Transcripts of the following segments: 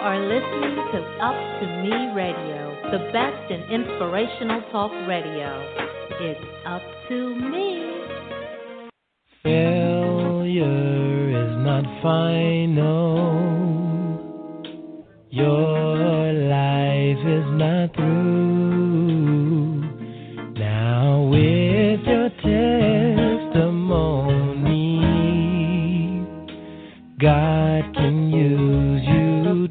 are listening to Up to Me Radio, the best in inspirational talk radio. It's up to me. Failure is not final. Your life is not through. Now with your testimony, God can use you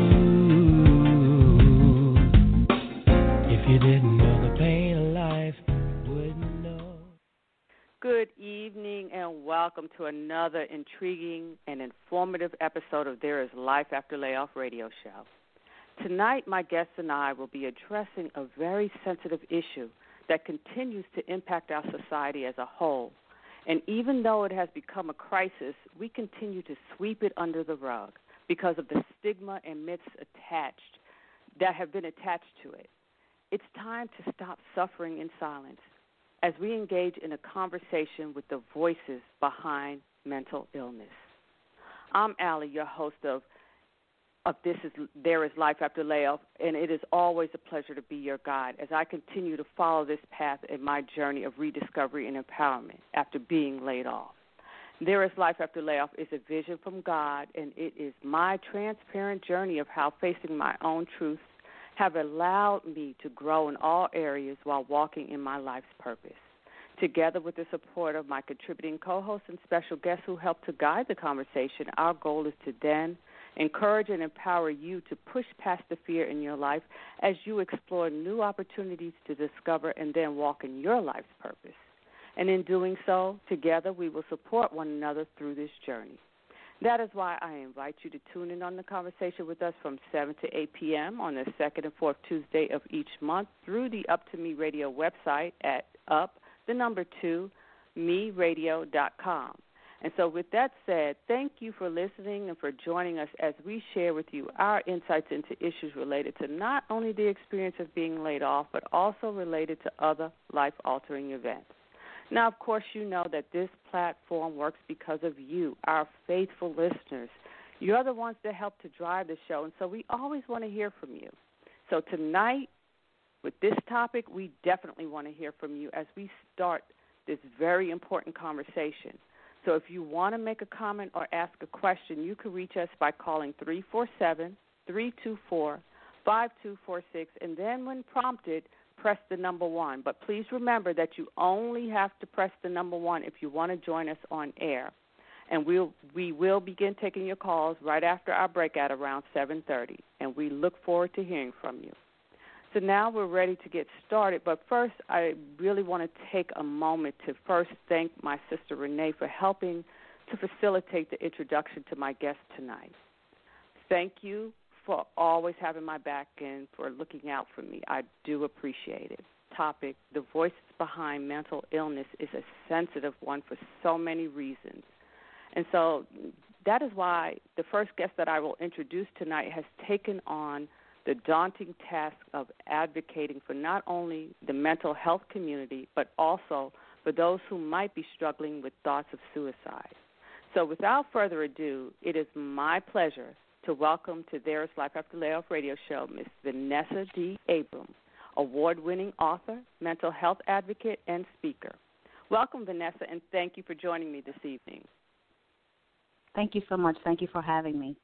too. If you didn't know the pain of life, you wouldn't know. Good evening and welcome to another intriguing and informative episode of There is Life After Layoff radio show. Tonight, my guests and I will be addressing a very sensitive issue that continues to impact our society as a whole. And even though it has become a crisis, we continue to sweep it under the rug because of the stigma and myths that have been attached to it. It's time to stop suffering in silence as we engage in a conversation with the voices behind mental illness. I'm Allie, your host of There is Life After Layoff, and it is always a pleasure to be your guide as I continue to follow this path in my journey of rediscovery and empowerment after being laid off. There is Life After Layoff is a vision from God, and it is my transparent journey of how facing my own truths have allowed me to grow in all areas while walking in my life's purpose. Together with the support of my contributing co-hosts and special guests who help to guide the conversation, our goal is to then encourage and empower you to push past the fear in your life as you explore new opportunities to discover and then walk in your life's purpose. And in doing so, together we will support one another through this journey. That is why I invite you to tune in on the conversation with us from 7 to 8 p.m. on the second and fourth Tuesday of each month through the Up to Me Radio website at up2meradio.com. And so with that said, thank you for listening and for joining us as we share with you our insights into issues related to not only the experience of being laid off, but also related to other life-altering events. Now, of course, you know that this platform works because of you, our faithful listeners. You're the ones that help to drive the show, and so we always want to hear from you. So tonight, with this topic, we definitely want to hear from you as we start this very important conversation. So if you want to make a comment or ask a question, you can reach us by calling 347-324-5246, and then when prompted, press the number 1. But please remember that you only have to press the number 1 if you want to join us on air. And we will begin taking your calls right after our break at around 7:30, and we look forward to hearing from you. So now we're ready to get started, but first I really want to take a moment to first thank my sister Renee for helping to facilitate the introduction to my guest tonight. Thank you for always having my back and for looking out for me. I do appreciate it. Topic, the voices behind mental illness, is a sensitive one for so many reasons. And so that is why the first guest that I will introduce tonight has taken on the daunting task of advocating for not only the mental health community, but also for those who might be struggling with thoughts of suicide. So without further ado, it is my pleasure to welcome to There is Life After Layoff radio show Ms. Vanessa D. Abrams, award-winning author, mental health advocate, and speaker. Welcome, Vanessa, and thank you for joining me this evening. Thank you so much. Thank you for having me.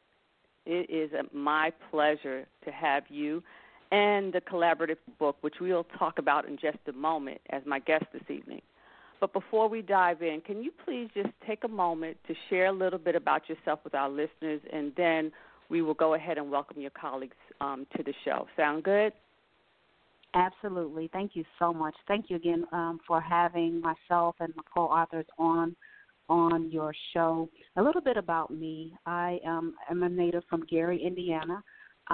It is my pleasure to have you and the collaborative book, which we'll talk about in just a moment, as my guest this evening. But before we dive in, can you please just take a moment to share a little bit about yourself with our listeners, and then we will go ahead and welcome your colleagues to the show. Sound good? Absolutely. Thank you so much. Thank you again for having myself and my co-authors on your show. A little bit about me. I am a native from Gary, Indiana.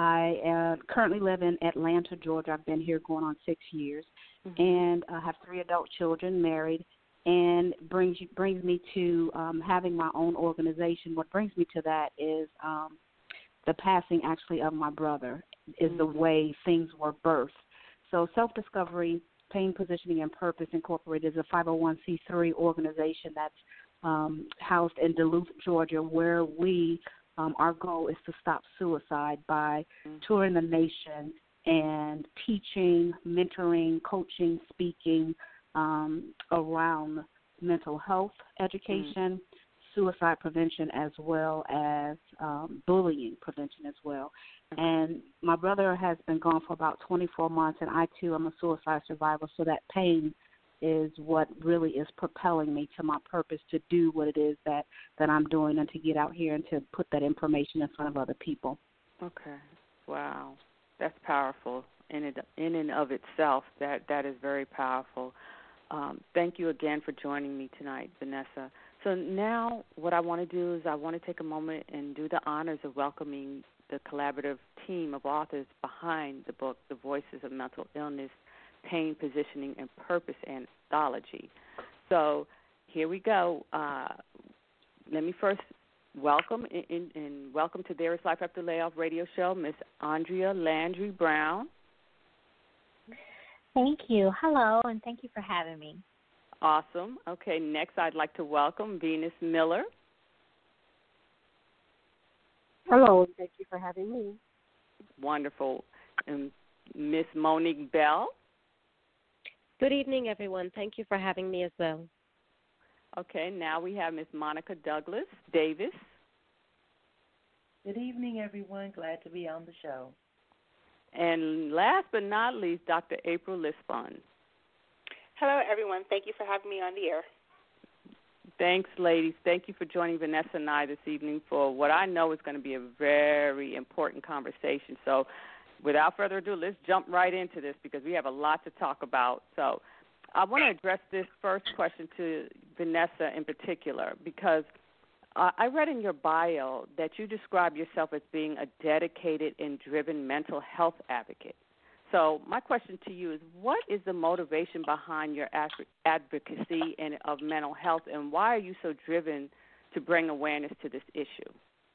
I currently live in Atlanta, Georgia. I've been here going on 6 years, and I have 3 adult children, married, and brings me to having my own organization. What brings me to that is the passing, actually, of my brother is the way things were birthed. So Self-Discovery, Pain, Positioning, and Purpose Incorporated is a 501c3 organization that's housed in Duluth, Georgia, where we our goal is to stop suicide by touring the nation and teaching, mentoring, coaching, speaking around mental health education, suicide prevention, as well as bullying prevention as well. And my brother has been gone for about 24 months, and I, too, am a suicide survivor, so that pain is what really is propelling me to my purpose to do what it is that I'm doing and to get out here and to put that information in front of other people. Okay. Wow. That's powerful in and of itself. That is very powerful. Thank you again for joining me tonight, Vanessa. So now what I want to do is I want to take a moment and do the honors of welcoming the collaborative team of authors behind the book, The Voices of Mental Illness, Pain, Positioning, and Purpose Anthology. So here we go. Let me first welcome and welcome to There is Life After Layoff radio show, Miss Andrea Landry Brown. Thank you. Hello, and thank you for having me. Awesome. Okay, next I'd like to welcome Venus Miller. Hello, and thank you for having me. Wonderful. And Miss Monique Bell. Good evening, everyone. Thank you for having me as well. Okay, now we have Miss Monica Douglas Davis. Good evening, everyone. Glad to be on the show. And last but not least, Dr. April Lispon. Hello, everyone. Thank you for having me on the air. Thanks, ladies. Thank you for joining Vanessa and I this evening for what I know is going to be a very important conversation. So without further ado, let's jump right into this because we have a lot to talk about. So I want to address this first question to Vanessa in particular because I read in your bio that you describe yourself as being a dedicated and driven mental health advocate. So my question to you is, what is the motivation behind your advocacy of mental health, and why are you so driven to bring awareness to this issue?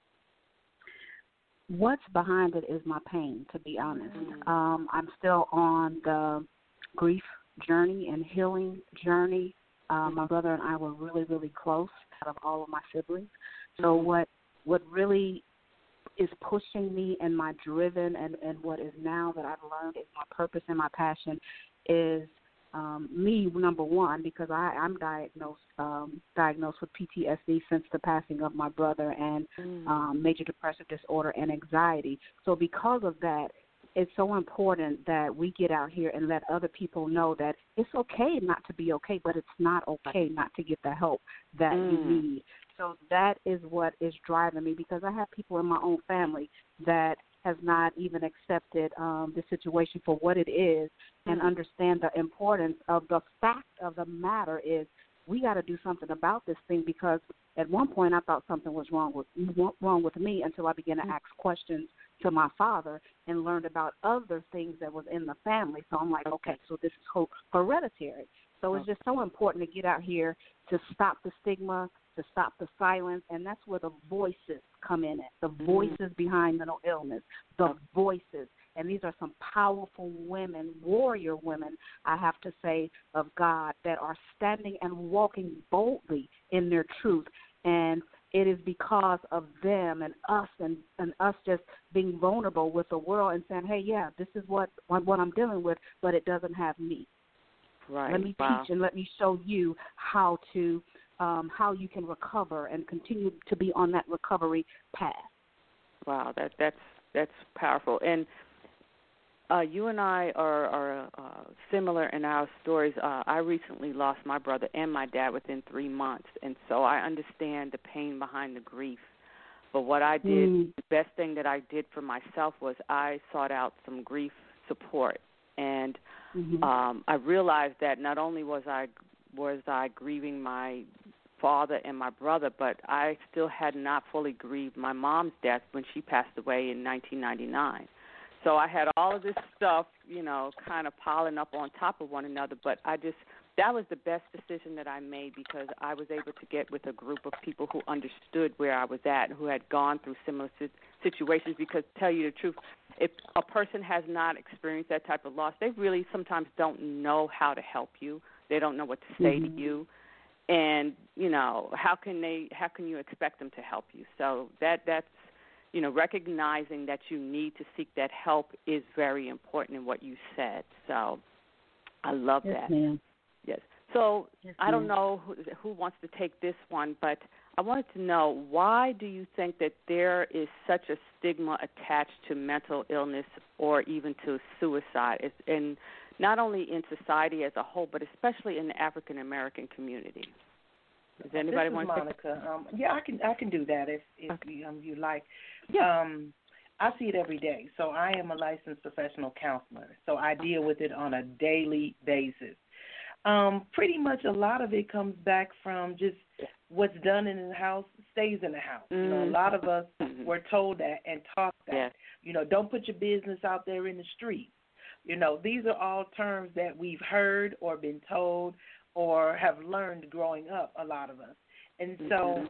What's behind it is my pain, to be honest. I'm still on the grief journey and healing journey. My brother and I were really, really close out of all of my siblings. So what really is pushing me and my driven and what is now that I've learned is my purpose and my passion is me, number one, because I'm diagnosed with PTSD since the passing of my brother and major depressive disorder and anxiety. So because of that, it's so important that we get out here and let other people know that it's okay not to be okay, but it's not okay not to get the help that you need. So that is what is driving me because I have people in my own family that has not even accepted the situation for what it is and understand the importance of the fact of the matter is we got to do something about this thing because at one point I thought something was wrong with me until I began to ask questions to my father and learned about other things that was in the family. So I'm like, okay, so this is hereditary. So it's just so important to get out here to stop the stigma, to stop the silence, and that's where the voices come in at, the voices behind mental illness, the voices. And these are some powerful women, warrior women, I have to say, of God that are standing and walking boldly in their truth. And it is because of them and us just being vulnerable with the world and saying, hey, yeah, this is what I'm dealing with, but it doesn't have me. Right. Let me teach and let me show you how you can recover and continue to be on that recovery path. Wow, that's powerful. And you and I are similar in our stories. I recently lost my brother and my dad within 3 months, and so I understand the pain behind the grief. But what I did, the best thing that I did for myself was I sought out some grief support. And I realized that not only was I grieving my father and my brother, but I still had not fully grieved my mom's death when she passed away in 1999. So I had all of this stuff, kind of piling up on top of one another, but that was the best decision that I made because I was able to get with a group of people who understood where I was at, who had gone through similar situations, because to tell you the truth, if a person has not experienced that type of loss, they really sometimes don't know how to help you. They don't know what to say to you. And, how can you expect them to help you? So that's recognizing that you need to seek that help is very important in what you said. So I love yes, that. Ma'am. Yes. So Yes, I don't ma'am. know who wants to take this one, but I wanted to know, why do you think that there is such a stigma attached to mental illness or even to suicide, and not only in society as a whole, but especially in the African American community? Does anybody this want is to Monica. Yeah, I can do that if Okay. you like. Yeah. I see it every day. So I am a licensed professional counselor. So I deal with it on a daily basis. Pretty much a lot of it comes back from just what's done in the house stays in the house. A lot of us were told that and taught that. Yes. Don't put your business out there in the street. These are all terms that we've heard or been told or have learned growing up, a lot of us. And so,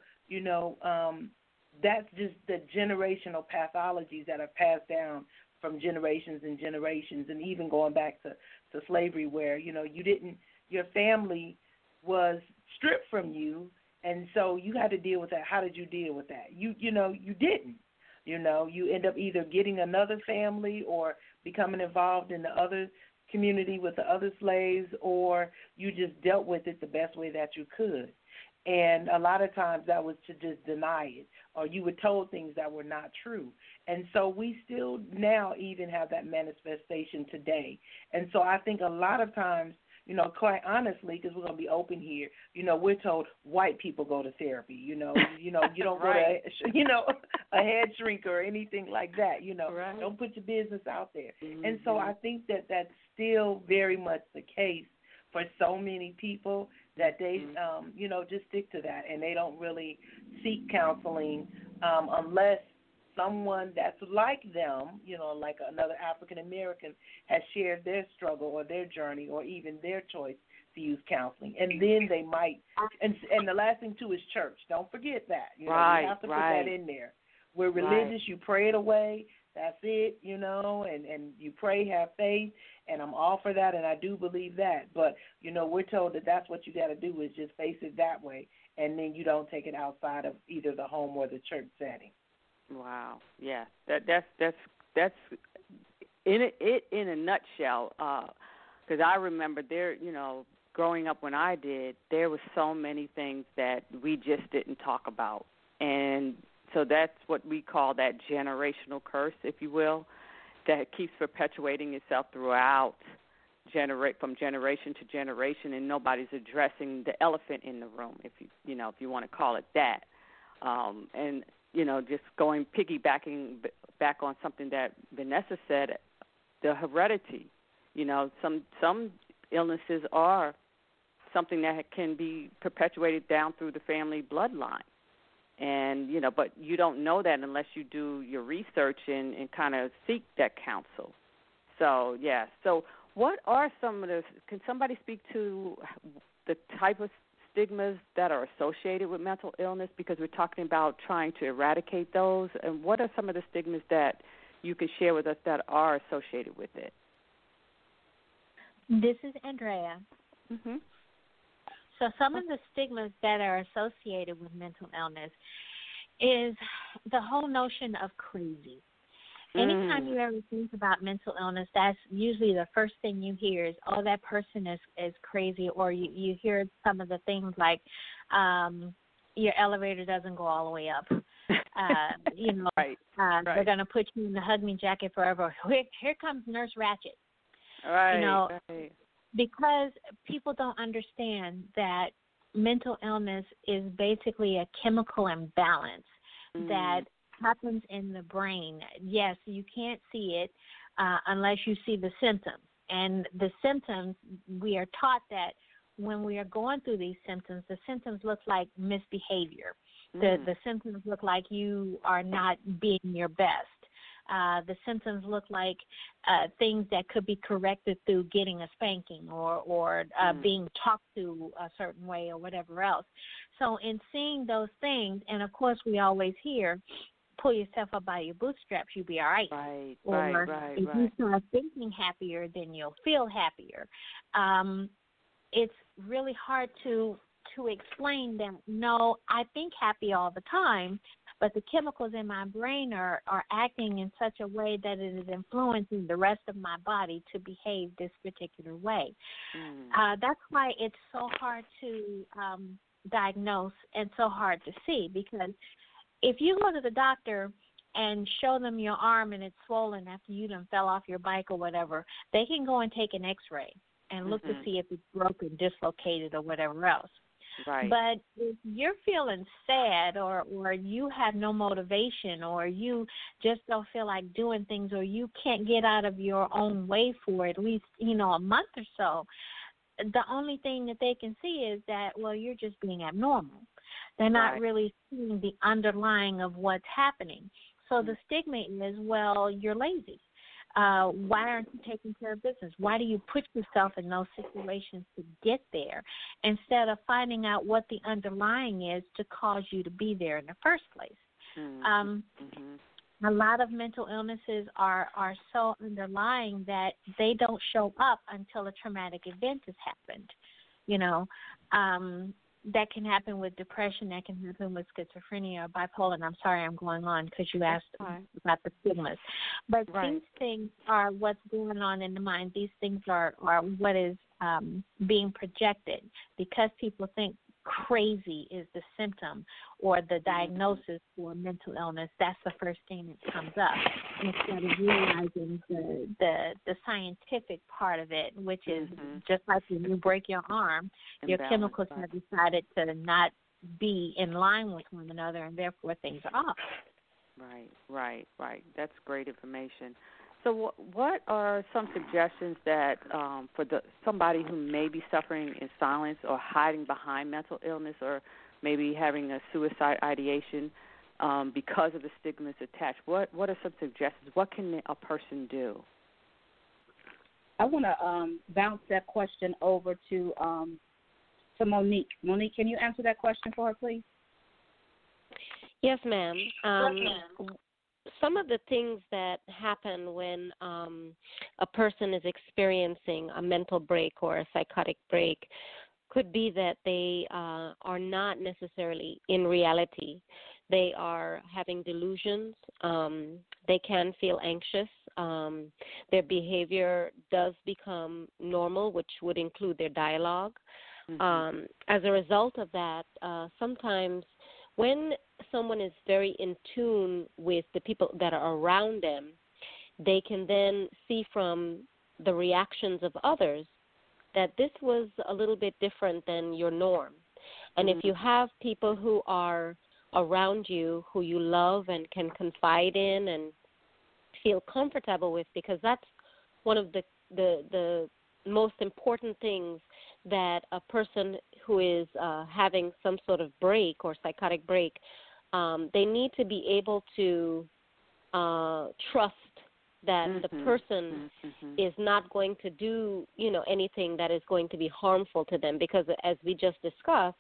that's just the generational pathologies that are passed down from generations and generations, and even going back to slavery, where, your family was stripped from you, and so you had to deal with that. How did you deal with that? You didn't. You end up either getting another family or becoming involved in the other community with the other slaves, or you just dealt with it the best way that you could. And a lot of times that was to just deny it, or you were told things that were not true. And so we still now even have that manifestation today. And so I think a lot of times, quite honestly, because we're going to be open here, we're told white people go to therapy. You don't Right. go to, a head shrink or anything like that. Right. Don't put your business out there. Mm-hmm. And so I think that that's still very much the case for so many people, that they, just stick to that, and they don't really seek counseling unless someone that's like them, like another African American, has shared their struggle or their journey or even their choice to use counseling. And then they might, and the last thing too is church. Don't forget that. Right, you have to put right. that in there. We're religious, you pray it away, that's it, and you pray, have faith, and I'm all for that, and I do believe that. But, we're told that that's what you got to do, is just face it that way, and then you don't take it outside of either the home or the church setting. Wow. Yeah. That's in a nutshell. Because I remember there, growing up when I did, there were so many things that we just didn't talk about, and so that's what we call that generational curse, if you will, that keeps perpetuating itself throughout, from generation to generation, and nobody's addressing the elephant in the room, if you want to call it that. And just piggybacking back on something that Vanessa said, the heredity. Some illnesses are something that can be perpetuated down through the family bloodline. And, but you don't know that unless you do your research and kind of seek that counsel. So, yeah. So what are can somebody speak to the type of stigmas that are associated with mental illness? Because we're talking about trying to eradicate those. And what are some of the stigmas that you can share with us that are associated with it? This is Andrea. Mm-hmm. So some of the stigmas that are associated with mental illness is the whole notion of crazy. Anytime you ever think about mental illness, that's usually the first thing you hear is, oh, that person is crazy, or you hear some of the things like your elevator doesn't go all the way up. Right. They're going to put you in the hug me jacket forever. Here comes Nurse Ratched. Right. Right. Because people don't understand that mental illness is basically a chemical imbalance that happens in the brain. Yes, you can't see it unless you see the symptoms. And the symptoms, we are taught that when we are going through these symptoms, the symptoms look like misbehavior. The symptoms look like you are not being your best. The symptoms look like things that could be corrected through getting a spanking or being talked to a certain way or whatever else. So in seeing those things, and of course we always hear, pull yourself up by your bootstraps, you'll be all right. Right, or right. if you start thinking happier, then you'll feel happier. It's really hard to explain that, no, I think happy all the time, but the chemicals in my brain are acting in such a way that it is influencing the rest of my body to behave this particular way. That's why it's so hard to diagnose and so hard to see, because if you go to the doctor and show them your arm and it's swollen after you done fell off your bike or whatever, they can go and take an x-ray and look to see if it's broken, dislocated, or whatever else. Right. But if you're feeling sad or you have no motivation or you just don't feel like doing things or you can't get out of your own way for at least, a month or so, the only thing that they can see is that, well, you're just being abnormal. They're not really seeing the underlying of what's happening. So the stigma is, well, you're lazy. Why aren't you taking care of business? Why do you put yourself in those situations to get there instead of finding out what the underlying is to cause you to be there in the first place? A lot of mental illnesses are so underlying that they don't show up until a traumatic event has happened. That can happen with depression, that can happen with schizophrenia or bipolar. And I'm sorry I'm going on because you asked about the stigmas. But these things are what's going on in the mind. These things are what is being projected because people think crazy is the symptom or the diagnosis for mental illness. That's the first thing that comes up instead of realizing the scientific part of it, which is just like when you break your arm, your chemicals have decided to not be in line with one another, and therefore things are off. Right. That's great information. So what are some suggestions that for somebody who may be suffering in silence or hiding behind mental illness or maybe having a suicide ideation because of the stigmas attached? What are some suggestions? What can a person do? I want to bounce that question over to Monique. Monique, can you answer that question for her, please? Yes, ma'am. Some of the things that happen when a person is experiencing a mental break or a psychotic break could be that they are not necessarily in reality. They are having delusions. They can feel anxious. Their behavior does become normal, which would include their dialogue. As a result of that, sometimes when someone is very in tune with the people that are around them, they can then see from the reactions of others that this was a little bit different than your norm. And if you have people who are around you who you love and can confide in and feel comfortable with, because that's one of the most important things that a person who is having some sort of break or psychotic break, they need to be able to trust that the person is not going to do, anything that is going to be harmful to them, because as we just discussed,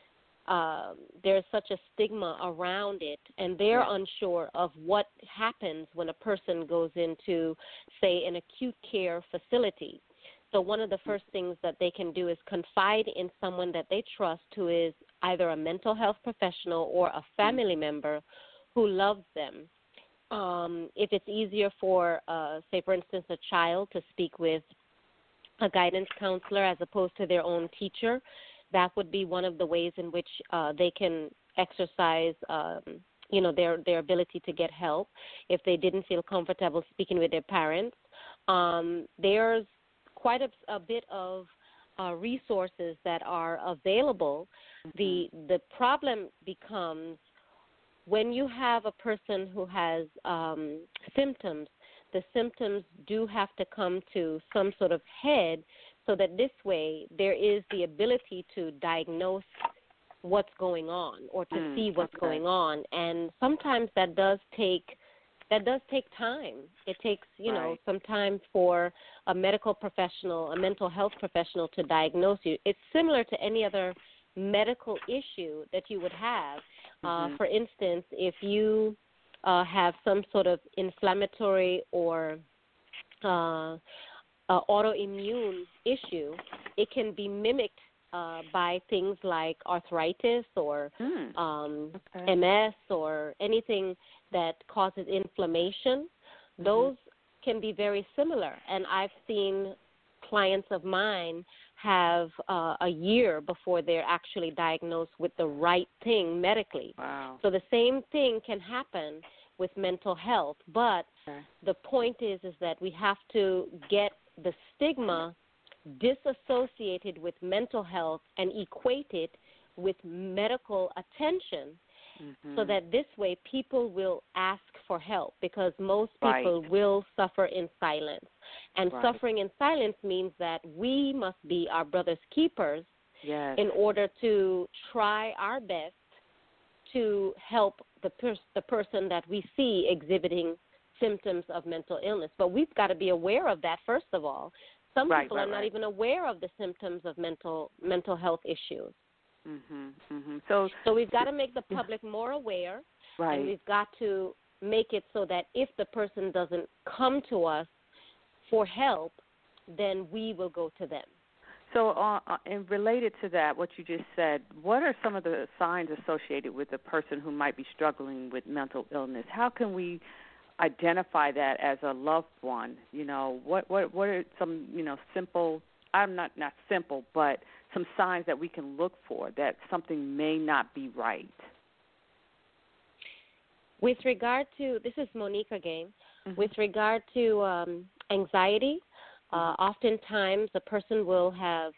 there's such a stigma around it, and they're unsure of what happens when a person goes into, say, an acute care facility. So one of the first things that they can do is confide in someone that they trust who is either a mental health professional or a family member who loves them. If it's easier for, say, for instance, a child to speak with a guidance counselor as opposed to their own teacher, that would be one of the ways in which they can exercise, their ability to get help if they didn't feel comfortable speaking with their parents. There's quite a bit of resources that are available. The problem becomes when you have a person who has symptoms, the symptoms do have to come to some sort of head so that this way there is the ability to diagnose what's going on or to see what's going on. And sometimes that does take time. It takes, some time for a medical professional, a mental health professional to diagnose you. It's similar to any other medical issue that you would have. For instance, if you have some sort of inflammatory or autoimmune issue, it can be mimicked by things like arthritis or MS or anything that causes inflammation. Those can be very similar. And I've seen clients of mine have a year before they're actually diagnosed with the right thing medically. Wow. So the same thing can happen with mental health, but the point is that we have to get the stigma disassociated with mental health and equate it with medical attention, so that this way people will ask for help, because most people will suffer in silence. And suffering in silence means that we must be our brother's keepers in order to try our best to help the person that we see exhibiting symptoms of mental illness. But we've got to be aware of that, first of all. Some people are not even aware of the symptoms of mental health issues. So we've got to make the public more aware, and we've got to make it so that if the person doesn't come to us for help, then we will go to them. So, and related to that, what you just said, what are some of the signs associated with a person who might be struggling with mental illness? How can we identify that as a loved one? You know, what are some, simple, not simple, but some signs that we can look for that something may not be right? With regard to, this is Monique again, with regard to anxiety, oftentimes a person will have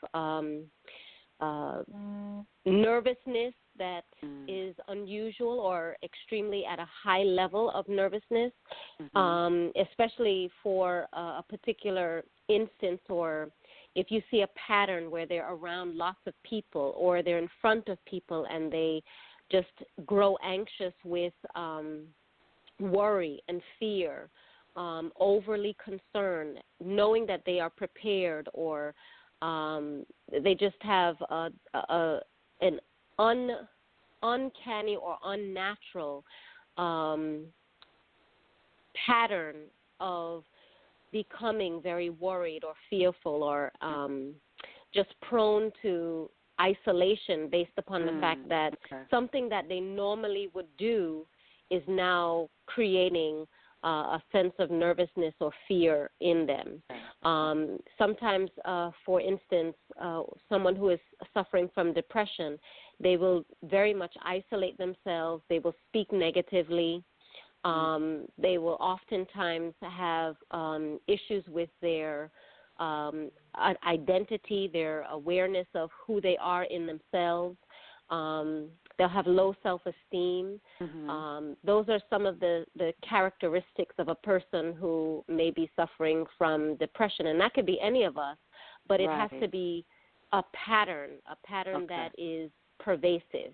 nervousness that is unusual or extremely at a high level of nervousness, especially for a particular instance, or if you see a pattern where they're around lots of people or they're in front of people and they just grow anxious with worry and fear, overly concerned, knowing that they are prepared, or they just have an uncanny or unnatural pattern of becoming very worried or fearful, or just prone to isolation based upon the fact that something that they normally would do is now creating a sense of nervousness or fear in them. Sometimes, for instance, someone who is suffering from depression, they will very much isolate themselves. They will speak negatively. They will oftentimes have issues with their identity, their awareness of who they are in themselves. They'll have low self-esteem. Those are some of the characteristics of a person who may be suffering from depression. And that could be any of us, but it has to be a pattern that is pervasive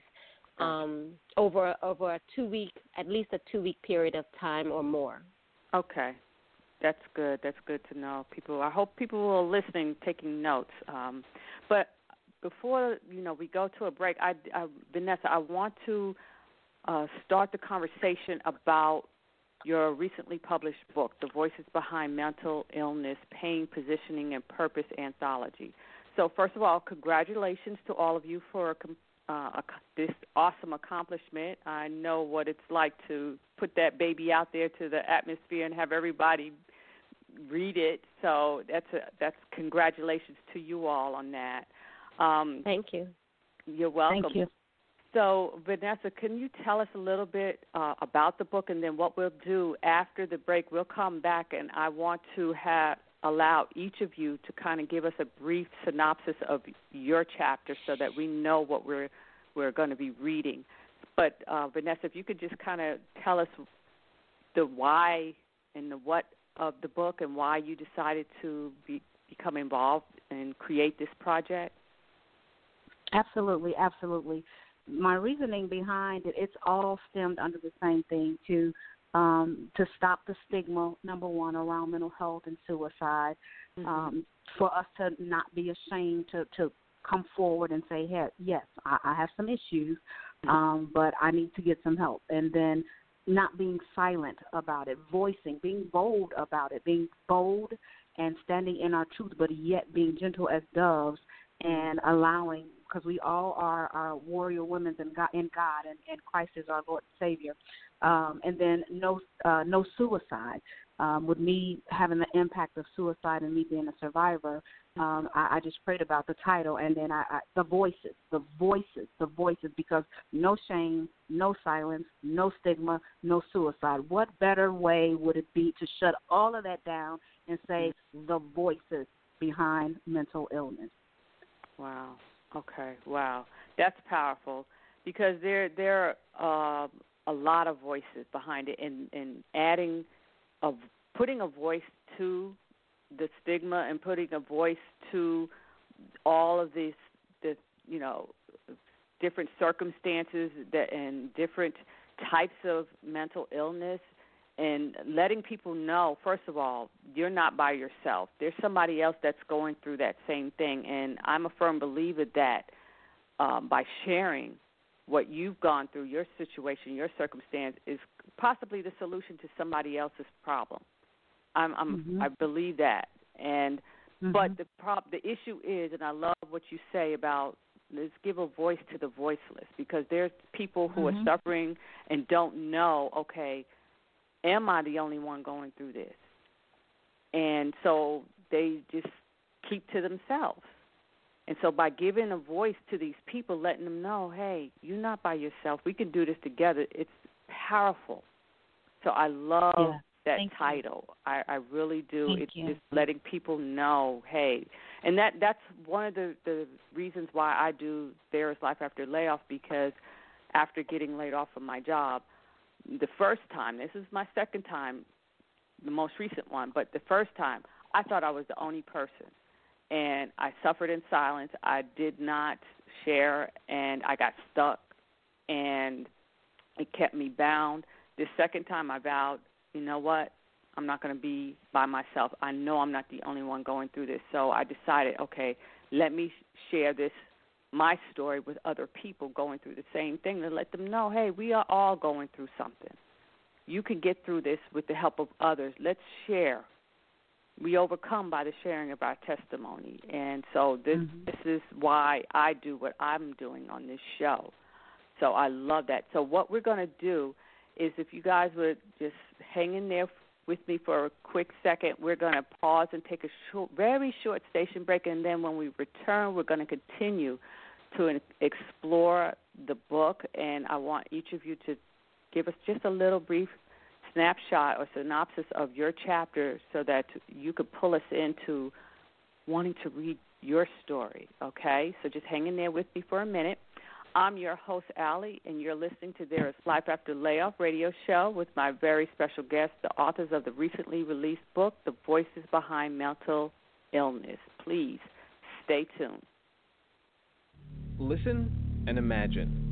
over a 2-week, at least a 2-week period of time or more. Okay. That's good. That's good to know. I hope people are listening, taking notes. But before we go to a break, Vanessa, I want to start the conversation about your recently published book, The Voices Behind Mental Illness, Pain, Positioning, and Purpose Anthology. So first of all, congratulations to all of you for this awesome accomplishment. I know what it's like to put that baby out there to the atmosphere and have everybody read it. So that's congratulations to you all on that. Thank you. You're welcome. Thank you. So, Vanessa, can you tell us a little bit about the book, and then what we'll do after the break? We'll come back, and I want to allow each of you to kind of give us a brief synopsis of your chapter so that we know what we're going to be reading. But, Vanessa, if you could just kind of tell us the why and the what of the book and why you decided to become involved and create this project. Absolutely, absolutely. My reasoning behind it, it's all stemmed under the same thing, to stop the stigma, number one, around mental health and suicide, for us to not be ashamed to come forward and say, hey, yes, I have some issues, but I need to get some help. And then not being silent about it, being bold about it, being bold and standing in our truth, but yet being gentle as doves and allowing, because we all are warrior women in God, and Christ is our Lord and Savior. And then no suicide. With me having the impact of suicide and me being a survivor, I just prayed about the title, and then the voices, because no shame, no silence, no stigma, no suicide. What better way would it be to shut all of that down and say the voices behind mental illness? Wow. Okay. Wow. That's powerful, because there are a lot of voices behind it, and adding putting a voice to the stigma and putting a voice to all of the different circumstances and different types of mental illness, and letting people know, first of all, you're not by yourself. There's somebody else that's going through that same thing, and I'm a firm believer that by sharing what you've gone through, your situation, your circumstance, is possibly the solution to somebody else's problem. I believe that, and but the issue is, and I love what you say about, let's give a voice to the voiceless, because there's people who are suffering and don't know, okay, am I the only one going through this? And so they just keep to themselves. And so by giving a voice to these people, letting them know, hey, you're not by yourself. We can do this together. It's powerful. So I love that title. I really do. It's just letting people know, hey. And that's one of the reasons why I do There is Life After Layoff, because after getting laid off from my job, the first time, this is my second time, the most recent one, but the first time, I thought I was the only person. And I suffered in silence. I did not share, and I got stuck, and it kept me bound. The second time I vowed, you know what, I'm not going to be by myself. I know I'm not the only one going through this. So I decided, okay, let me share my story with other people going through the same thing, to let them know, hey, we are all going through something. You can get through this with the help of others. Let's share. We overcome by the sharing of our testimony. And so this is why I do what I'm doing on this show. So I love that. So what we're going to do is, if you guys would just hang in there with me for a quick second, we're going to pause and take a very short station break, and then when we return, we're going to continue to explore the book. And I want each of you to give us just a little brief snapshot or synopsis of your chapter, so that you could pull us into wanting to read your story, okay? So just hang in there with me for a minute. I'm your host, Allie, and you're listening to There is Life After Layoff radio show with my very special guests, the authors of the recently released book, The Voices Behind Mental Illness. Please stay tuned. Listen and imagine.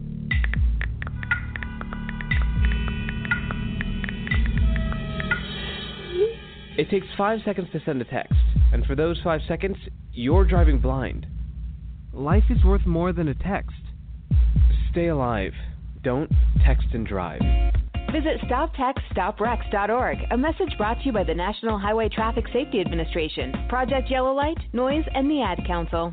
It takes 5 seconds to send a text, and for those 5 seconds, you're driving blind. Life is worth more than a text. Stay alive. Don't text and drive. Visit StopTextStopWrecks.org, a message brought to you by the National Highway Traffic Safety Administration, Project Yellow Light, Noise, and the Ad Council.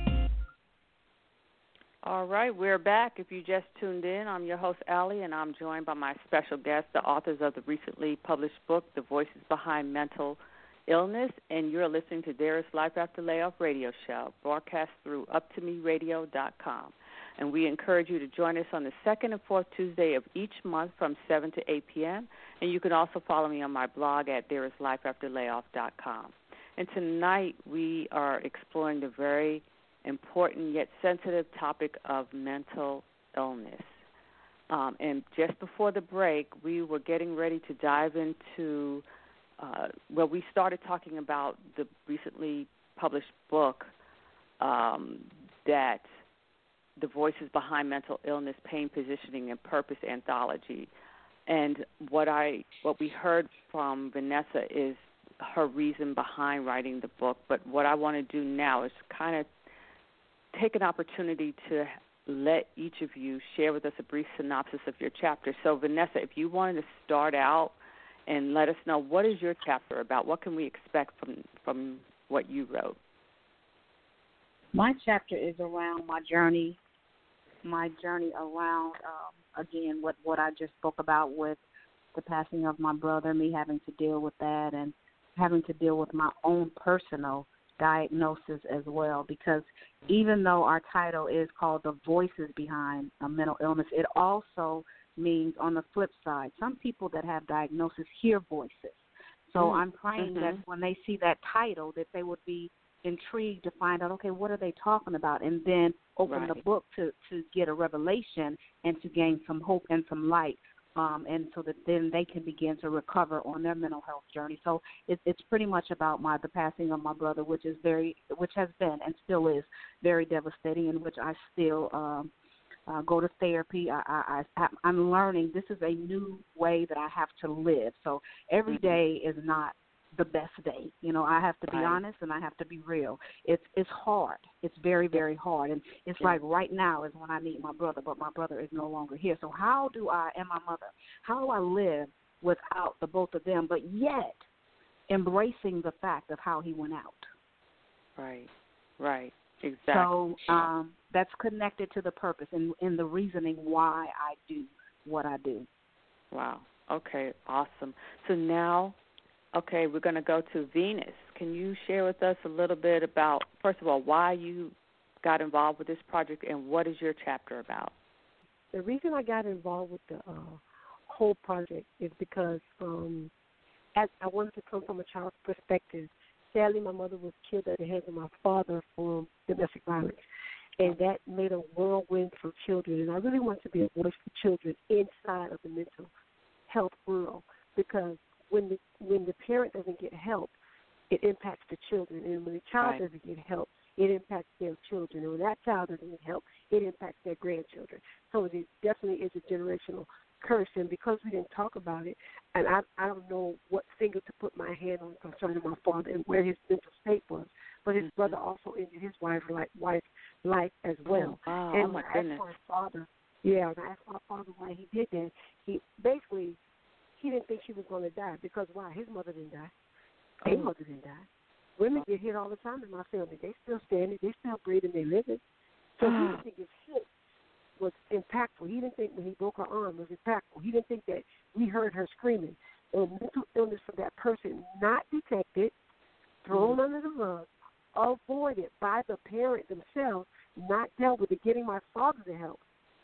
All right, we're back. If you just tuned in, I'm your host, Allie, and I'm joined by my special guests, the authors of the recently published book, The Voices Behind Mental Illness, and you're listening to There is Life After Layoff radio show, broadcast through UpToMeRadio.com. And we encourage you to join us on the second and fourth Tuesday of each month from 7 to 8 p.m., and you can also follow me on my blog at ThereIsLifeAfterLayoff.com. And tonight we are exploring the very important yet sensitive topic of mental illness. And just before the break, we were getting ready to dive into, we started talking about the recently published book that The Voices Behind Mental Illness, Pain, Positioning, and Purpose Anthology. And what we heard from Vanessa is her reason behind writing the book. But what I want to do now is kind of take an opportunity to let each of you share with us a brief synopsis of your chapter. So, Vanessa, if you wanted to start out and let us know, what is your chapter about? What can we expect from what you wrote? My chapter is around my journey around, again, what I just spoke about with the passing of my brother, me having to deal with that and having to deal with my own personal diagnosis as well, because even though our title is called The Voices Behind a Mental Illness, it also means, on the flip side, some people that have diagnosis hear voices. So I'm praying that when they see that title, that they would be intrigued to find out, okay, what are they talking about, and then open the book to get a revelation and to gain some hope and some light, and so that then they can begin to recover on their mental health journey. So it's pretty much about the passing of my brother, which has been and still is very devastating, in which I still go to therapy. I'm learning this is a new way that I have to live. So every day is not the best day. I have to be honest and I have to be real. It's hard. It's very, very hard. And it's like right now is when I meet my brother, but my brother is no longer here. So how do I, and my mother, how do I live without the both of them, but yet embracing the fact of how he went out? Right. Exactly. So that's connected to the purpose and the reasoning why I do what I do. Wow. Okay, awesome. So now, we're going to go to Venus. Can you share with us a little bit about, first of all, why you got involved with this project and what is your chapter about? The reason I got involved with the whole project is because as I wanted to come from a child's perspective. Sadly, my mother was killed at the hands of my father for domestic violence, and that made a whirlwind for children. And I really want to be a voice for children inside of the mental health world, because when the parent doesn't get help, it impacts the children. And when the child doesn't get help, it impacts their children. And when that child doesn't get help, it impacts their grandchildren. So it definitely is a generational curse. And because we didn't talk about it, and I don't know what finger to put my hand on concerning my father and where his mental state was, but his brother also ended his wife's life as well. Oh, wow. And my when I asked my father, when I asked my father why he did that, he didn't think she was going to die, because why? His mother didn't die. His mother didn't die. Women get hit all the time in my family. They still standing. They still breathing. They living. So he didn't think his hit was impactful. He didn't think when he broke her arm was impactful. He didn't think that we heard her screaming. And mental illness for that person not detected, thrown under the rug, avoided by the parent themselves, not dealt with it, getting my father to help.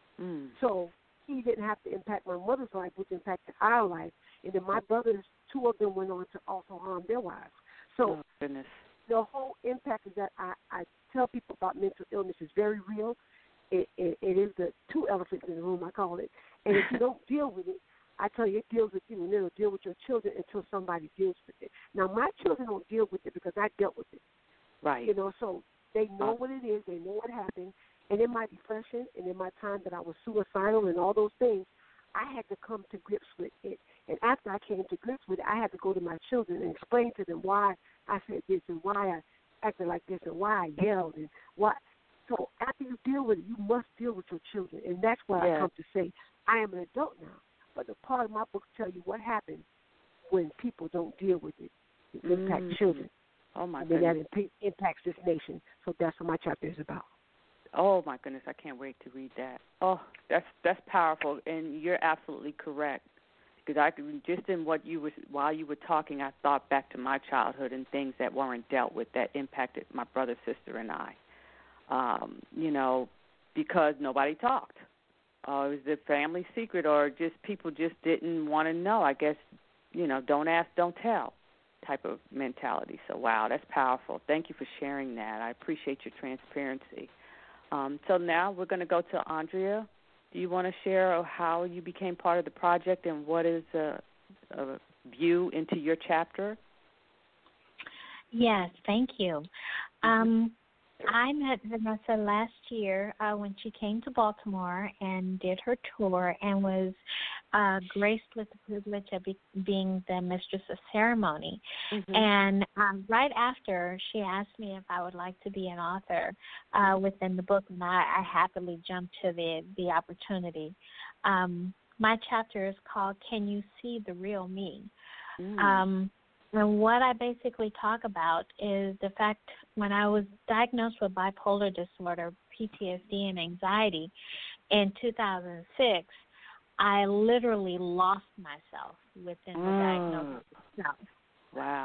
So he didn't have to impact my mother's life, which impacted our life. And then my brothers, two of them went on to also harm their wives. So the whole impact is that I tell people about mental illness is very real. It is the two elephants in the room, I call it. And if you don't deal with it, I tell you, it deals with you, and it'll deal with your children until somebody deals with it. Now, my children don't deal with it because I dealt with it. Right. So they know what it is. They know what happened. And in my depression and in my time that I was suicidal and all those things, I had to come to grips with it. And after I came to grips with it, I had to go to my children and explain to them why I said this and why I acted like this and why I yelled and why. So after you deal with it, you must deal with your children. And that's why I come to say I am an adult now. But the part of my book tell you what happens when people don't deal with it. It impacts children. Oh, my goodness. goodness. And that impacts this nation. So that's what my chapter is about. Oh, my goodness. I can't wait to read that. Oh, that's powerful. And you're absolutely correct. Because while you were talking, I thought back to my childhood and things that weren't dealt with that impacted my brother, sister, and I. Because nobody talked. It was the family secret, or just people just didn't want to know. I guess, don't ask, don't tell type of mentality. So, wow, that's powerful. Thank you for sharing that. I appreciate your transparency. So now we're going to go to Andrea. Do you want to share how you became part of the project and what is a view into your chapter? Yes, thank you. I met Vanessa last year when she came to Baltimore and did her tour and was graced with the privilege of being the mistress of ceremony. And right after, she asked me if I would like to be an author within the book, and I happily jumped to the opportunity. My chapter is called Can You See the Real Me? And what I basically talk about is the fact when I was diagnosed with bipolar disorder, PTSD, and anxiety in 2006, I literally lost myself within the diagnosis itself. Wow.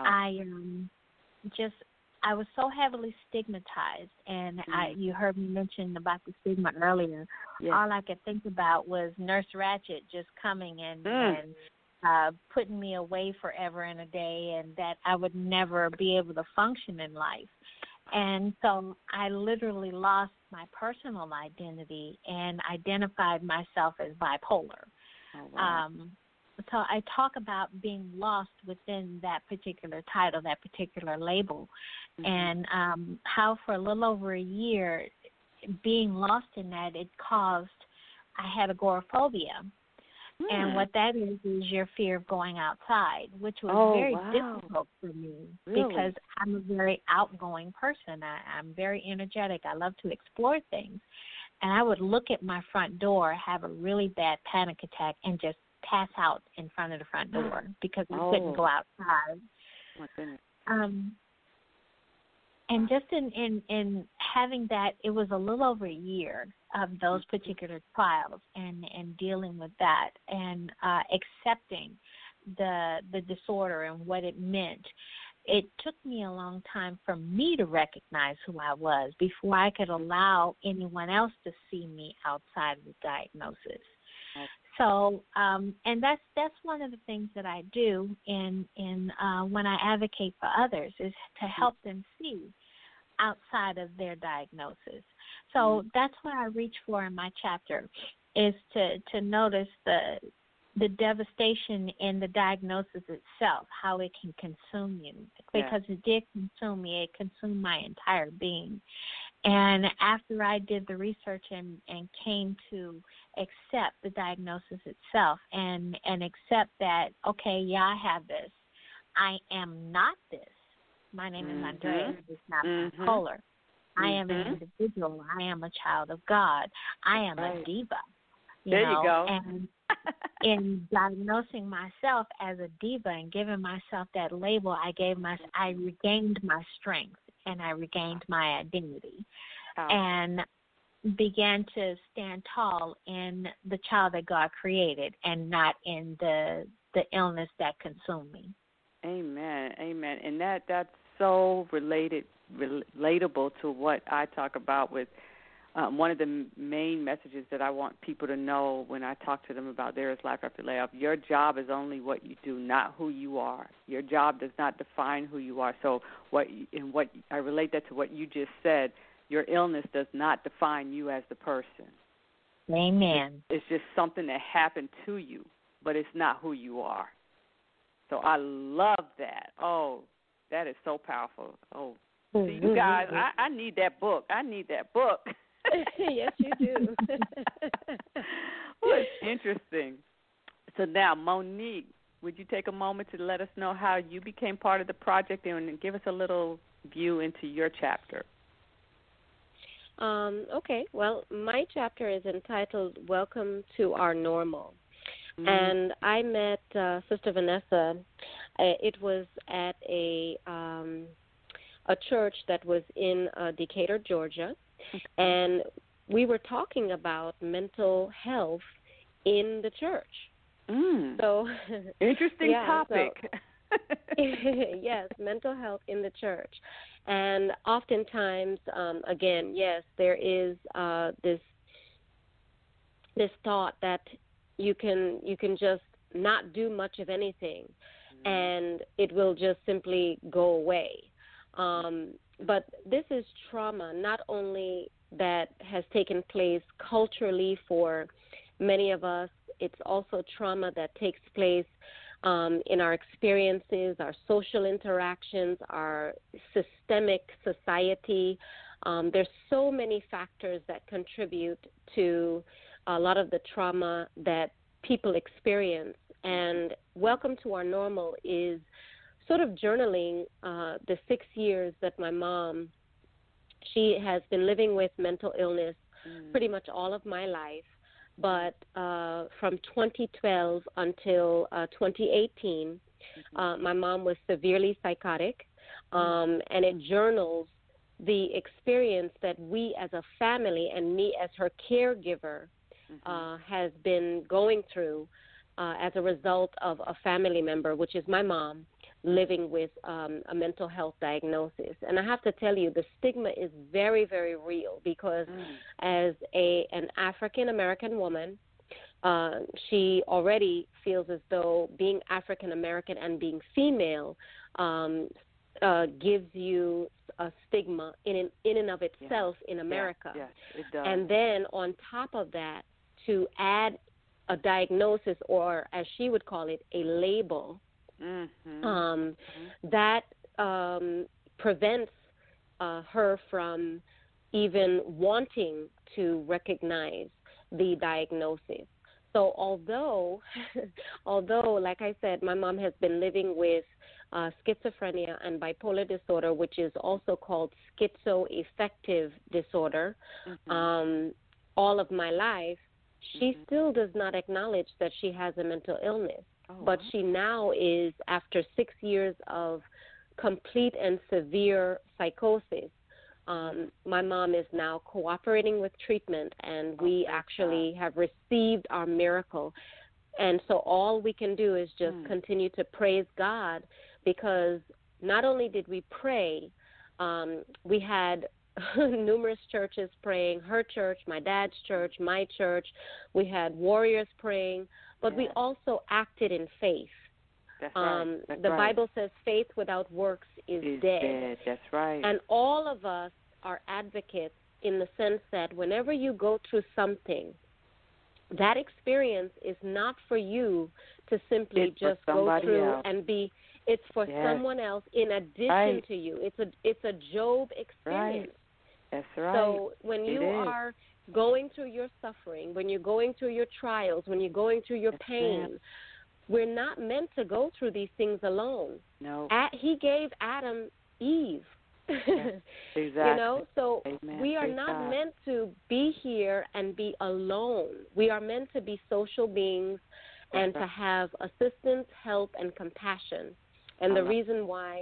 I was so heavily stigmatized, and you heard me mention about the stigma earlier. Yes. All I could think about was Nurse Ratched just coming and putting me away forever and a day, and that I would never be able to function in life. And so I literally lost my personal identity and identified myself as bipolar. Oh, wow. So I talk about being lost within that particular title, that particular label, and how for a little over a year, being lost in that, it caused, I had agoraphobia. And what that is your fear of going outside, which was very difficult for me because I'm a very outgoing person. I'm very energetic. I love to explore things. And I would look at my front door, have a really bad panic attack, and just pass out in front of the front door because I couldn't go outside. My goodness. And just in having that, it was a little over a year of those particular trials and dealing with that and accepting the disorder and what it meant. It took me a long time for me to recognize who I was before I could allow anyone else to see me outside of the diagnosis. So, and that's one of the things that I do in when I advocate for others is to help them see outside of their diagnosis. So that's what I reach for in my chapter, is to notice the devastation in the diagnosis itself, how it can consume you, because it did consume me. It consumed my entire being. And after I did the research and came to accept the diagnosis itself and accept that, okay, yeah, I have this. I am not this. My name is Andrea. It's not bipolar. I am an individual. I am a child of God. I am a diva. You know? And in diagnosing myself as a diva and giving myself that label, I regained my strength and I regained my identity and began to stand tall in the child that God created and not in the illness that consumed me. Amen. Amen. And that's so relatable to what I talk about with one of the main messages that I want people to know when I talk to them about There Is Life After Layoff. Your job is only what you do, not who you are. Your job does not define who you are. So what I relate that to what you just said. Your illness does not define you as the person. Amen. It's just something that happened to you, but it's not who you are. So I love that. Oh, that is so powerful. Oh, see, you guys, I need that book. I need that book. Yes, you do. Well, it's interesting. So now, Monique, would you take a moment to let us know how you became part of the project and give us a little view into your chapter? Okay. Well, my chapter is entitled Welcome to Our Normal. And I met Sister Vanessa. It was at a church that was in Decatur, Georgia, and we were talking about mental health in the church. So interesting topic. Yes, mental health in the church. And oftentimes, again, yes, there is this thought that you can just not do much of anything, and it will just simply go away. But this is trauma, not only that has taken place culturally for many of us, it's also trauma that takes place in our experiences, our social interactions, our systemic society. There's so many factors that contribute to a lot of the trauma that people experience. And Welcome to Our Normal is sort of journaling the 6 years that my mom, she has been living with mental illness pretty much all of my life. But from 2012 until 2018, My mom was severely psychotic, and it journals the experience that we as a family and me as her caregiver has been going through as a result of a family member, which is my mom, living with a mental health diagnosis. And I have to tell you, the stigma is very, very real because as an African-American woman, she already feels as though being African-American and being female gives you a stigma in and of itself in America. Yes, it does. And then on top of that, to add a diagnosis, or as she would call it, a label, that prevents her from even wanting to recognize the diagnosis. So although, like I said, my mom has been living with schizophrenia and bipolar disorder, which is also called schizoaffective disorder, all of my life, she still does not acknowledge that she has a mental illness. But she now is, after 6 years of complete and severe psychosis, my mom is now cooperating with treatment, and we actually have received our miracle. And so all we can do is just continue to praise God, because not only did we pray, we had numerous churches praying, her church, my dad's church, my church. We had warriors praying, but we also acted in faith. That's right. The Bible says faith without works is dead. That's right. And all of us are advocates in the sense that whenever you go through something, that experience is not for you to simply just go through and be. It's for someone else in addition to you. It's a Job experience. That's right. So when you are going through your suffering, when you're going through your trials, when you're going through your pain, we're not meant to go through these things alone. No. He gave Adam Eve. Exactly. You know, so we are Praise not God. meant to be here and be alone. We are meant to be social beings and to have assistance, help, and compassion. And the reason why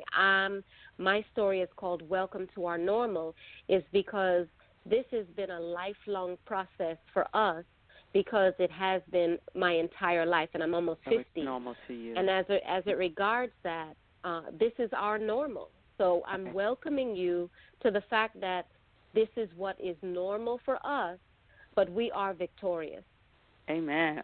my story is called Welcome to Our Normal is because this has been a lifelong process for us, because it has been my entire life, and I'm almost 50. It's normal to you. And as it regards that, this is our normal. So I'm welcoming you to the fact that this is what is normal for us, but we are victorious. Amen.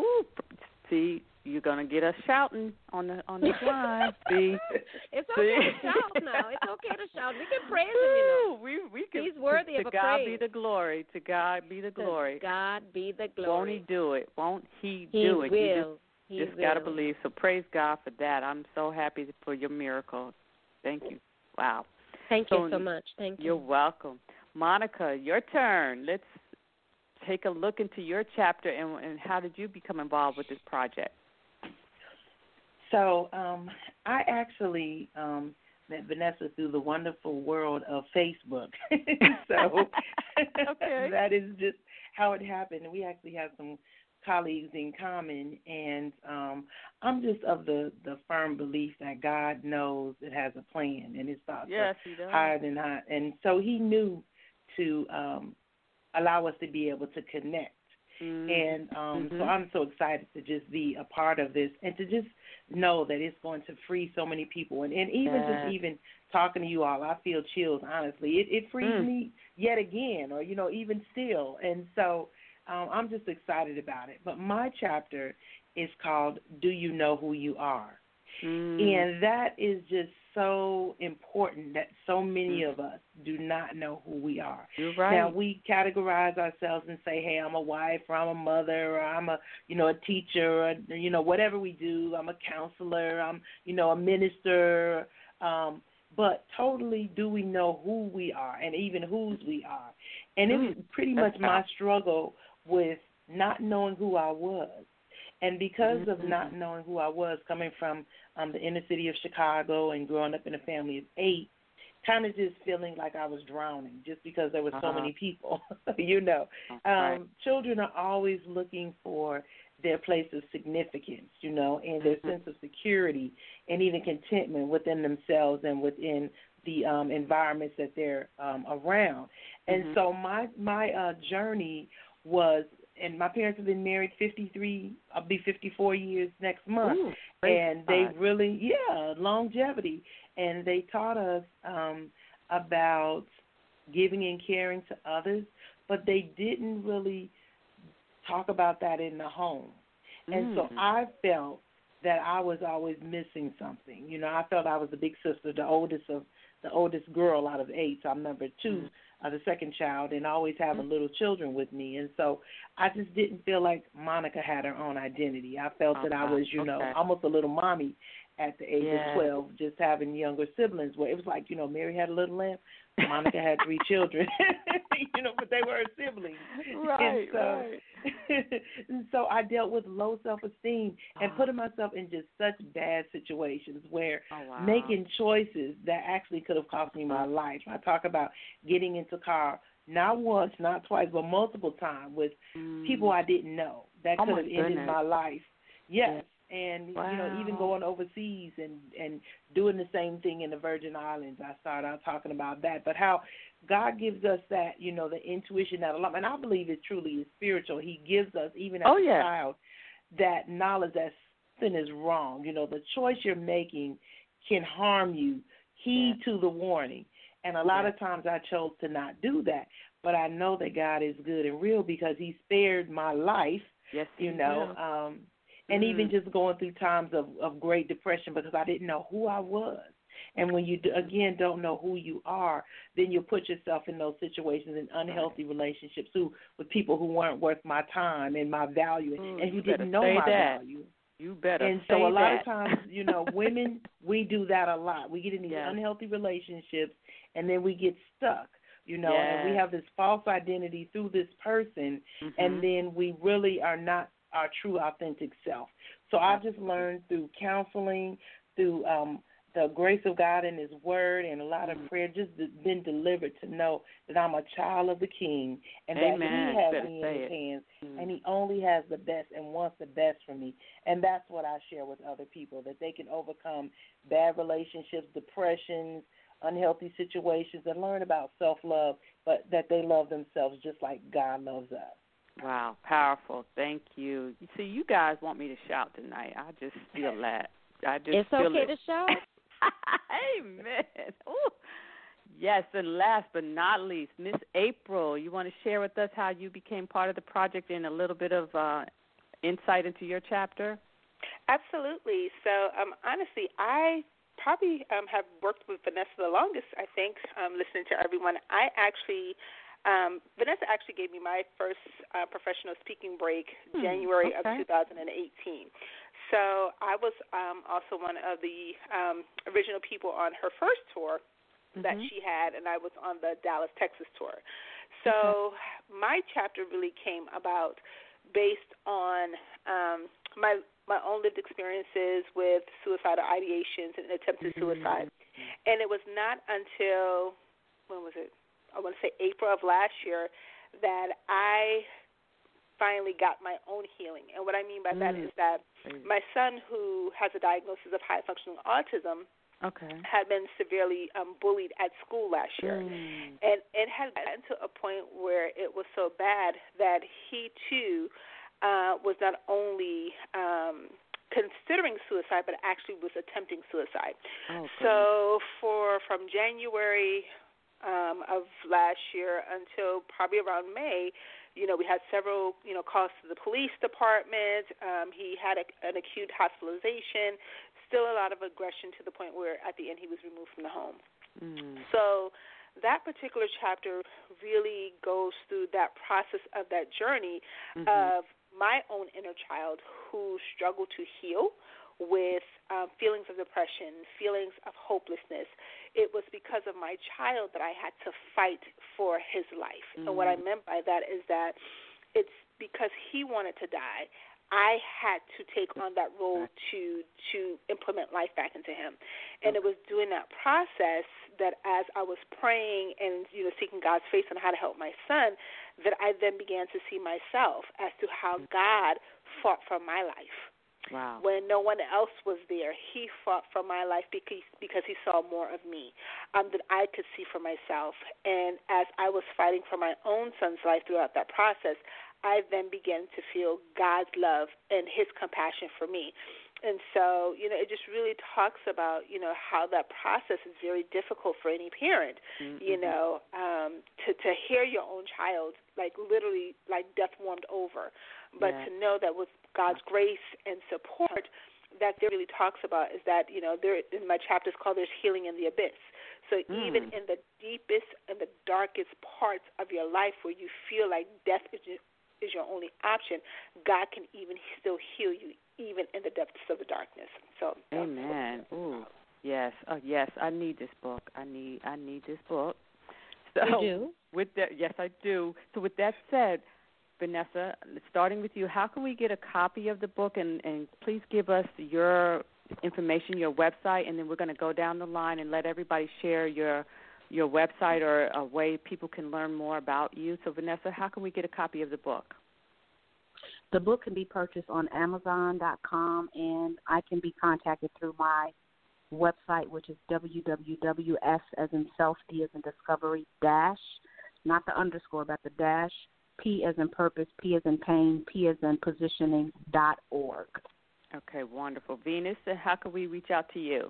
See, you're gonna get us shouting on the line. See, it's okay to shout now. It's okay to shout. We can praise him. You know, we can. He's worthy of a praise. To God be the glory. To God be the glory. To God be the glory. Won't He do it? Won't He do it? You just gotta believe. So praise God for that. I'm so happy for your miracle. Thank you. Wow. Thank you so much. Thank you. You're welcome. Monica, your turn. Let's take a look into your chapter and how did you become involved with this project? So I actually met Vanessa through the wonderful world of Facebook. So that is just how it happened. We actually have some colleagues in common, and I'm just of the firm belief that God knows it has a plan, and His thoughts are higher than high. And so He knew to allow us to be able to connect. And so I'm so excited to just be a part of this and to just know that it's going to free so many people. And even talking to you all, I feel chills, honestly. It frees me yet again, or, even still. And so I'm just excited about it. But my chapter is called Do You Know Who You Are? And that is just so important that so many of us do not know who we are. You're right. Now, we categorize ourselves and say, hey, I'm a wife, or I'm a mother, or I'm a teacher, or, whatever we do. I'm a counselor, I'm, a minister. But totally, do we know who we are and even whose we are? And it was pretty much my struggle with not knowing who I was. And because of not knowing who I was, coming from the inner city of Chicago and growing up in a family of 8, kind of just feeling like I was drowning just because there were so many people, Children are always looking for their place of significance, and their sense of security and even contentment within themselves and within the environments that they're around. And so my journey was, and my parents have been married 53, I'll be 54 years next month. Ooh, and they really, longevity. And they taught us about giving and caring to others, but they didn't really talk about that in the home. And so I felt that I was always missing something. I felt I was the big sister, the oldest girl out of 8. So I'm number 2, the second child, and always having little children with me. And so I just didn't feel like Monica had her own identity. I felt that I was, almost a little mommy at the age of 12, just having younger siblings, where it was like, Mary had a little lamb, Monica had 3 children, but they were her siblings. Right, and so I dealt with low self-esteem and putting myself in just such bad situations where making choices that actually could have cost me my life. I talk about getting into car not once, not twice, but multiple times with people I didn't know that could have ended my life. Yes. And, even going overseas and doing the same thing in the Virgin Islands. I started out talking about that. But how God gives us that, the intuition, that alarm. And I believe it truly is spiritual. He gives us, even as a child, that knowledge that something is wrong. The choice you're making can harm you. Heed to the warning. And a lot of times I chose to not do that. But I know that God is good and real because he spared my life, and even just going through times of great depression because I didn't know who I was. And when you, again, don't know who you are, then you put yourself in those situations in unhealthy relationships with people who weren't worth my time and my value and who didn't know my value. You better And so a lot of times, women, we do that a lot. We get in these unhealthy relationships and then we get stuck, and we have this false identity through this person, and then we really are not our true, authentic self. So I've just learned through counseling, through the grace of God and his word and a lot of prayer, just been delivered to know that I'm a child of the King and that he has me in his hands and he only has the best and wants the best for me. And that's what I share with other people, that they can overcome bad relationships, depressions, unhealthy situations, and learn about self-love, but that they love themselves just like God loves us. Wow, powerful. Thank you. You see, you guys want me to shout tonight. I just feel that. It's okay to shout. Amen. Ooh. Yes, and last but not least, Miss April, you want to share with us how you became part of the project and a little bit of insight into your chapter? Absolutely. So, honestly, I probably have worked with Vanessa the longest, I think, listening to everyone. Vanessa actually gave me my first professional speaking break January of 2018. So I was also one of the original people on her first tour that she had, and I was on the Dallas, Texas tour. So my chapter really came about based on my own lived experiences with suicidal ideations and attempted suicide. And it was not until, when was it? I want to say April of last year, that I finally got my own healing. And what I mean by that is that my son, who has a diagnosis of high-functioning autism, had been severely bullied at school last year. And it had gotten to a point where it was so bad that he, too, was not only considering suicide, but actually was attempting suicide. So from January of last year until probably around May, we had several, calls to the police department. He had an acute hospitalization, still a lot of aggression to the point where at the end he was removed from the home. So that particular chapter really goes through that process of that journey of my own inner child who struggled to heal with feelings of depression, feelings of hopelessness. It was because of my child that I had to fight for his life. And what I meant by that is that it's because he wanted to die, I had to take on that role to implement life back into him. And it was during that process that as I was praying and, seeking God's face on how to help my son, that I then began to see myself as to how God fought for my life. Wow. When no one else was there, he fought for my life because he saw more of me than I could see for myself. And as I was fighting for my own son's life throughout that process, I then began to feel God's love and his compassion for me. And so, it just really talks about, how that process is very difficult for any parent, to hear your own child, literally, death warmed over. But to know that with God's grace and support, that there really talks about is that, there in my chapter is called There's Healing in the Abyss. So even in the deepest and the darkest parts of your life where you feel like death is your only option, God can even still heal you, even in the depths of the darkness. So amen. Ooh, yes. Oh, yes. I need this book. I need this book. So you do? Yes, I do. So with that said, Vanessa, starting with you, how can we get a copy of the book? And please give us your information, your website, and then we're going to go down the line and let everybody share your website or a way people can learn more about you. So, Vanessa, how can we get a copy of the book? The book can be purchased on Amazon.com, and I can be contacted through my website, which is www.s as in self, D as in discovery, dash, not the underscore, but the dash, P as in purpose, P as in pain, P as in positioning.org. Okay, wonderful. Venus, how can we reach out to you?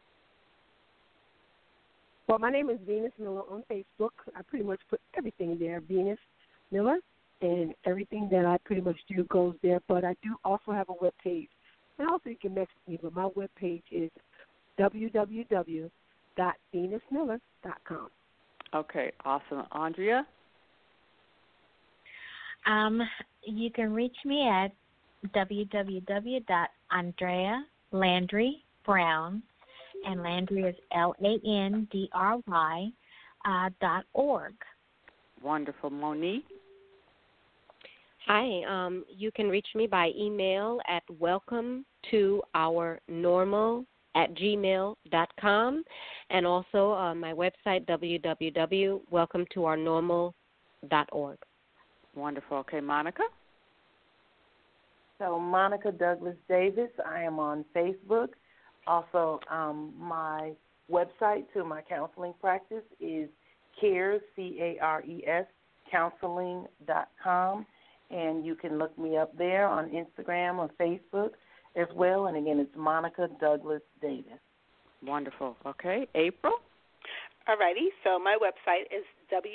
Well, my name is Venus Miller on Facebook. I pretty much put everything there, Venus Miller, and everything that I pretty much do goes there. But I do also have a web page. And also you can message me, but my web page is www.venusmiller.com. Okay, awesome. Andrea? You can reach me at www.andrealandrybrown, and Landry is LANDRY.org. Wonderful. Monique? Hi, you can reach me by email at welcometoOurNormal@gmail.com, and also my website, www.welcometoOurNormal.org. Wonderful. Okay, Monica? So Monica Douglas Davis, I am on Facebook. Also, my website to my counseling practice is CARES, CARES, counseling.com, and you can look me up there on Instagram or Facebook as well. And again, it's Monica Douglas Davis. Wonderful. Okay, April? All righty. So my website is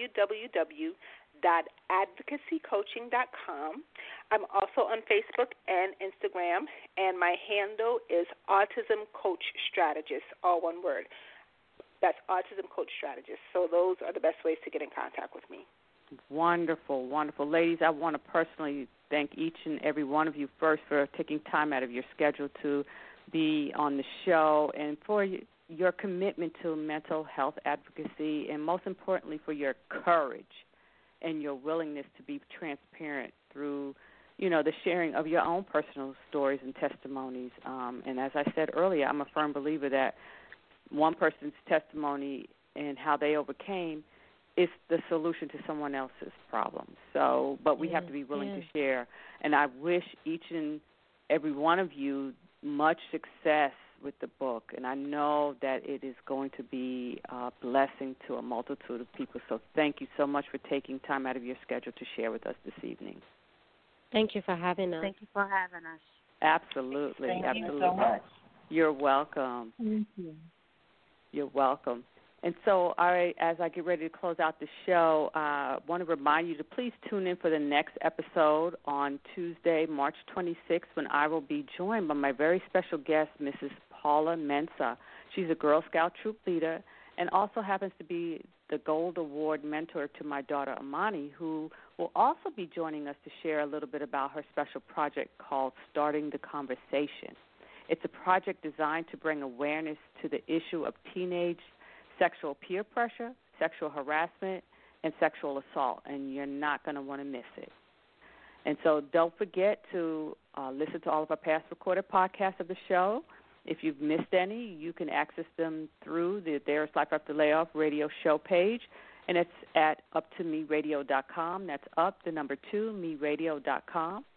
www.advocacycoaching.com. I'm also on Facebook and Instagram, and my handle is Autism Coach Strategist, all one word. That's Autism Coach Strategist. So those are the best ways to get in contact with me. Wonderful, wonderful. Ladies, I want to personally thank each and every one of you first for taking time out of your schedule to be on the show, and for your commitment to mental health advocacy, and most importantly for your courage and your willingness to be transparent through, the sharing of your own personal stories and testimonies. And as I said earlier, I'm a firm believer that one person's testimony and how they overcame is the solution to someone else's problem. So, but we have to be willing to share. And I wish each and every one of you much success with the book, and I know that it is going to be a blessing to a multitude of people. So thank you so much for taking time out of your schedule to share with us this evening. Thank you for having us. Thank you for having us. Absolutely. Thank absolutely. you so much. You're welcome. Thank you. You're welcome. And so as I get ready to close out the show, I want to remind you to please tune in for the next episode on Tuesday, March 26th, when I will be joined by my very special guest, Mrs. Paula Mensah. She's a Girl Scout troop leader and also happens to be the Gold Award mentor to my daughter, Amani, who will also be joining us to share a little bit about her special project called Starting the Conversation. It's a project designed to bring awareness to the issue of teenage sexual peer pressure, sexual harassment, and sexual assault, and you're not going to want to miss it. And so don't forget to listen to all of our past recorded podcasts of the show. If you've missed any, you can access them through the There is Life After Layoff radio show page, and it's at uptomeradio.com. That's up, the number 2, meradio.com.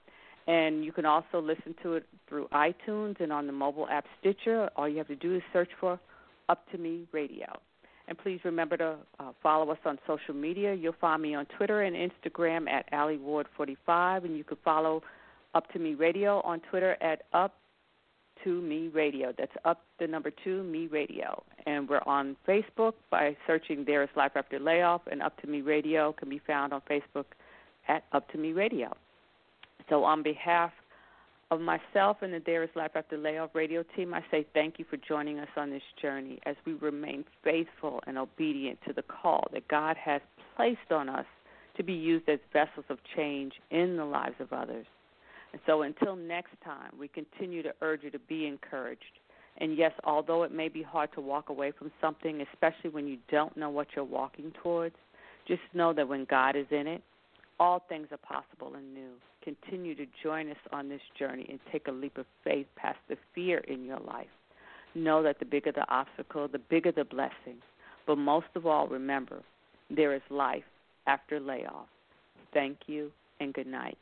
And you can also listen to it through iTunes and on the mobile app Stitcher. All you have to do is search for Up to Me Radio. And please remember to follow us on social media. You'll find me on Twitter and Instagram at Allie Ward 45, and you can follow Up to Me Radio on Twitter at Up to Me Radio. That's Up the number 2 Me Radio. And we're on Facebook by searching There Is Life After Layoff, and Up to Me Radio can be found on Facebook at Up to Me Radio. So on behalf of myself and the There Is Life After Layoff radio team, I say thank you for joining us on this journey as we remain faithful and obedient to the call that God has placed on us to be used as vessels of change in the lives of others. And so until next time, we continue to urge you to be encouraged. And yes, although it may be hard to walk away from something, especially when you don't know what you're walking towards, just know that when God is in it, all things are possible and new. Continue to join us on this journey and take a leap of faith past the fear in your life. Know that the bigger the obstacle, the bigger the blessing. But most of all, remember, there is life after layoff. Thank you and good night.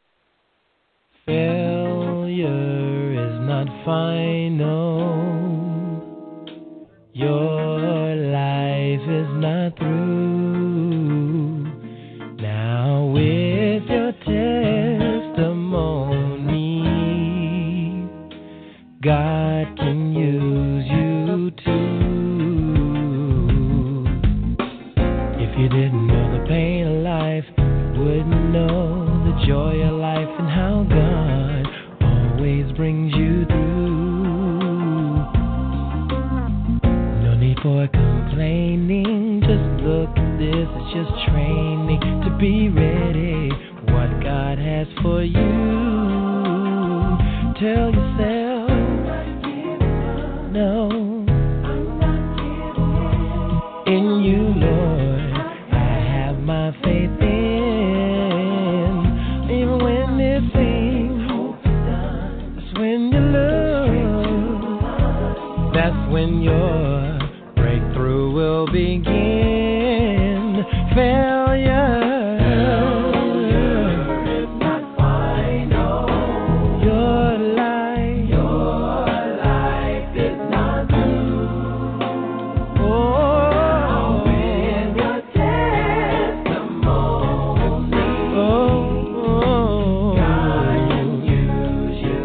Failure is not final. Your life is not through. Now with your testimony, God can use you too. If you didn't know the pain of life, you wouldn't know the joy of life and how God always brings you through. No need for complaining, just look at this, it's just training to be ready. What God has for you, tell yourself, no, in you, Lord, I have my faith in. Even when it seems that's when you love, that's when your breakthrough will begin. Failure is not final. Your life is not through. Oh, with your testimony, God can use you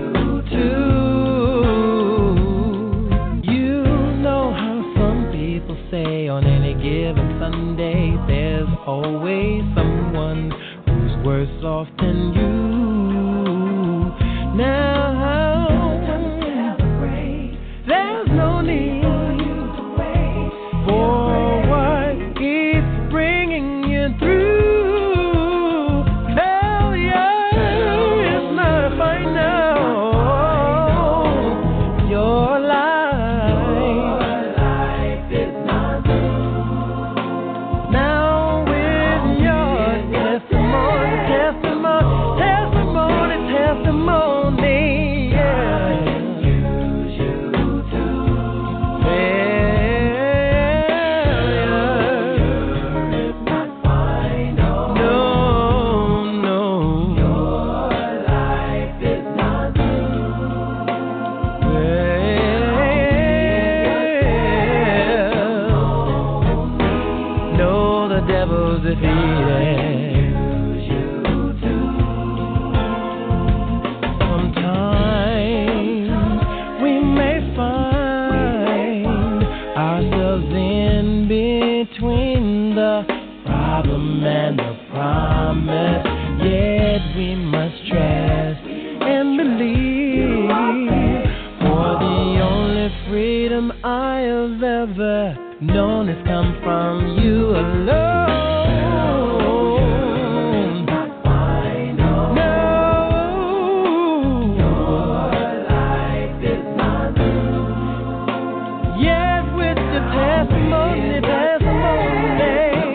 too. You know how some people say on any given Sunday, there's always someone who's worse off than you. Now, there's no need for what keeps bringing you through. Failure is not final. Your life is not through. Now with your testimony, yeah. Use you too. Failure is not final. No. Your life is not through. Know the devil's defeated. Sometimes we may find ourselves in between the problem and the promise. Yet we must trust and believe, for the only freedom I have ever known has come from you alone. No, your life is not through. Yes, with the testimony,